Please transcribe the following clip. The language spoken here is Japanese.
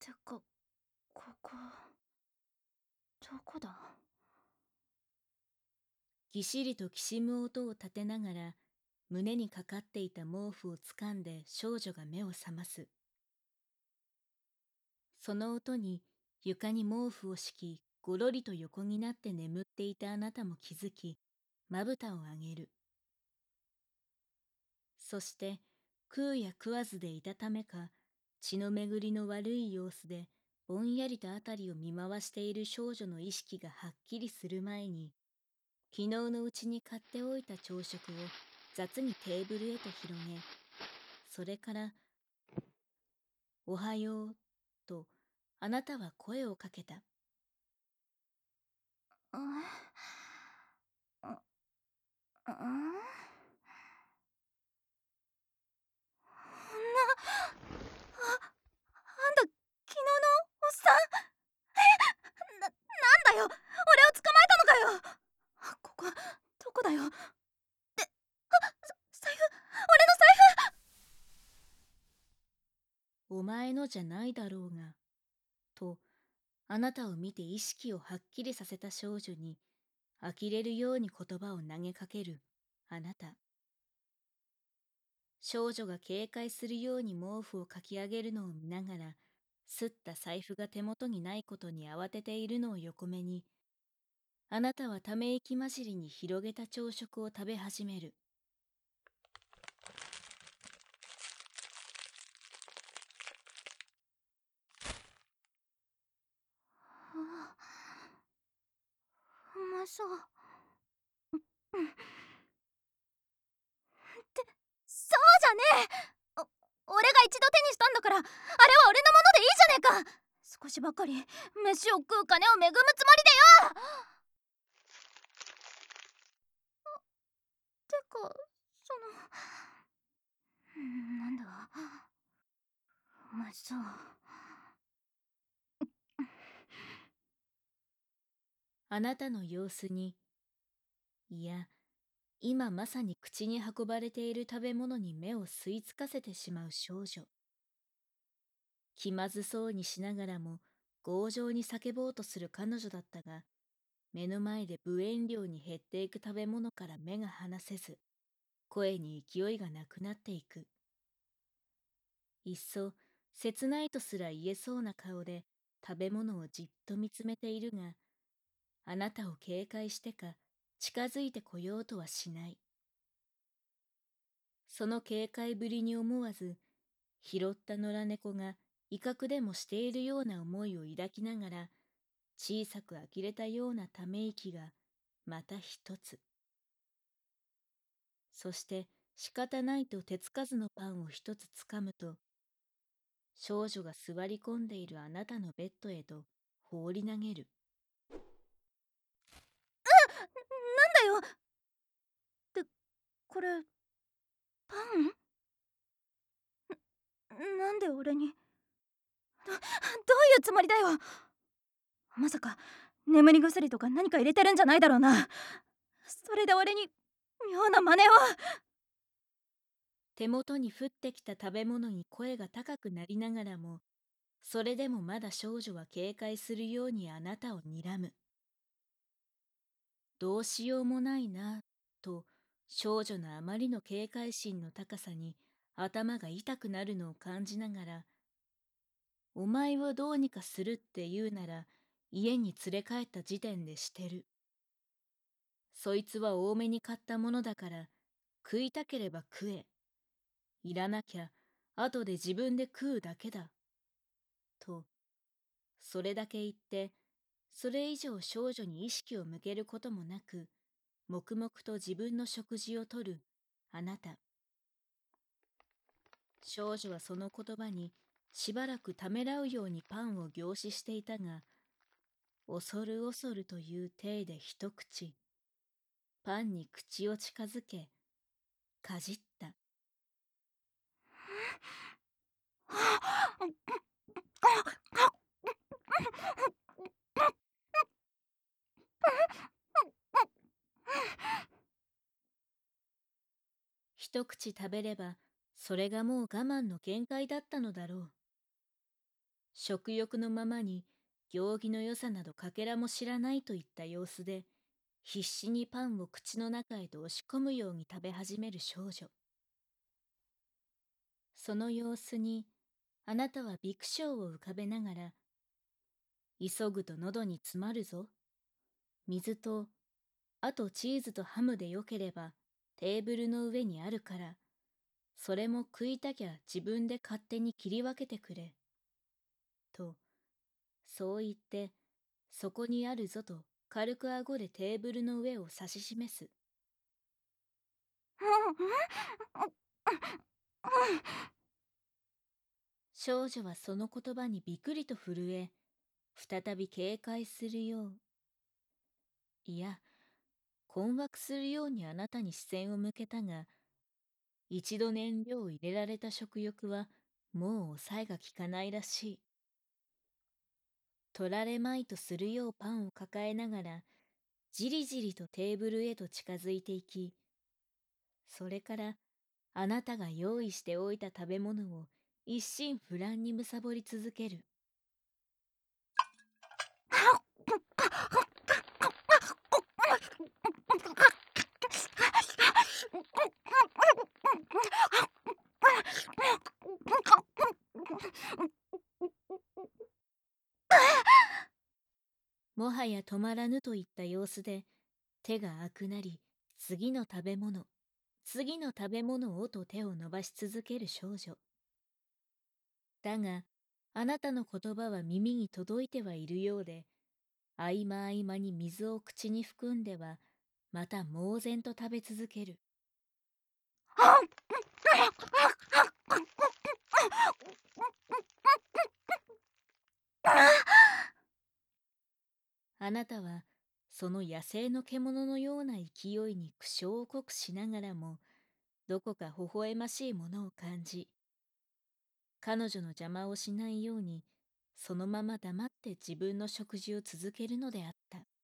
てか、ここ、どこだ？ ぎしりときしむ音を立てながら、胸にかかっていた毛布をつかんで少女が目を覚ます。その音に床に毛布を敷き、ごろりと横になって眠っていたあなたも気づき、まぶたを上げる。そして、食うや食わずでいたためか、血の巡りの悪い様子で、ぼんやりとあたりを見回している少女の意識がはっきりする前に、昨日のうちに買っておいた朝食を雑にテーブルへと広げ、それから、おはよう、と、あなたは声をかけた。 うん、うん、あんた、昨日のおっさん。なんだよ、俺を捕まえたのかよ。ここ、どこだよ。財布、俺の財お前のじゃないだろうが、と、あなたを見て意識をはっきりさせた少女に、呆れるように言葉を投げかける、あなた。少女が警戒するように毛布をかき上げるのを見ながら、すった財布が手元にないことに慌てているのを横目に、あなたはため息混じりに広げた朝食を食べ始める。 布。うまそう。そうじゃねえ。俺が一度手にしたんだから、あれは俺のものでいいじゃねえか。少しばかり飯を食う金を恵むつもりでよ。てか、その、なんだ、うまそう。 あなたの様子に、いや、今まさに口に運ばれている食べ物に目を吸い付かせてしまう少女。気まずそうにしながらも強情に叫ぼうとする彼女だったが、目の前で無遠慮に減っていく食べ物から目が離せず、声に勢いがなくなっていく。いっそ切ないとすら言えそうな顔で食べ物をじっと見つめているが、あなたを警戒してか近づいてこようとはしない。その警戒ぶりに思わず、拾った野良猫が威嚇でもしているような思いを抱きながら、小さく呆れたようなため息がまた一つ。そして仕方ないと手つかずのパンを一つつかむと、少女が座り込んでいるあなたのベッドへと放り投げる。 なんだよ。ってこれ、パン？なんで俺に。どういうつもりだよ。まさか眠り薬とか何か入れてるんじゃないだろうな。それで俺に妙な真似を。 手元に降ってきた食べ物に声が高くなりながらも、それでもまだ少女は警戒するようにあなたを睨む。どうしようもないな、と少女のあまりの警戒心の高さに頭が痛くなるのを感じながら、お前をどうにかするって言うなら家に連れ帰った時点でしてる。そいつは多めに買ったものだから食いたければ食え。いらなきゃ後で自分で食うだけだ。と、それだけ言って、それ以上少女に意識を向けることもなく、黙々と自分の食事をとるあなた。少女はその言葉にしばらくためらうようにパンを凝視していたが、恐る恐るという体で一口、パンに口を近づけ、かじった。一口食べれば、それがもう我慢の限界だったのだろう。 食欲のままに行儀の良さなどかけらも知らないといった様子で、必死にパンを口の中へと押し込むように食べ始める少女。その様子にあなたはビクショーを浮かべながら、急ぐと喉に詰まるぞ。水と、あとチーズとハムでよければテーブルの上にあるから、それも食いたきゃ自分で勝手に切り分けてくれ。と、そう言って、そこにあるぞと軽く顎でテーブルの上を指し示す。少女はその言葉にびくりと震え、再び警戒するよう、いや、困惑するようにあなたに視線を向けたが、一度燃料を入れられた食欲はもう抑えがきかないらしい。取られまいとするようパンを抱えながら、じりじりとテーブルへと近づいていき、それからあなたが用意しておいた食べ物を一心不乱に貪り続ける。もはや止まらぬといった様子で、手があくなり、次の食べ物、次の食べ物をと手を伸ばし続ける少女。だが、あなたの言葉は耳に届いてはいるようで、合間合間に水を口に含んでは、また猛然と食べ続ける。あなたは、その野生の獣のような勢いに苦笑を酷しながらも、どこか微笑ましいものを感じ、彼女の邪魔をしないように、そのまま黙って自分の食事を続けるのであった。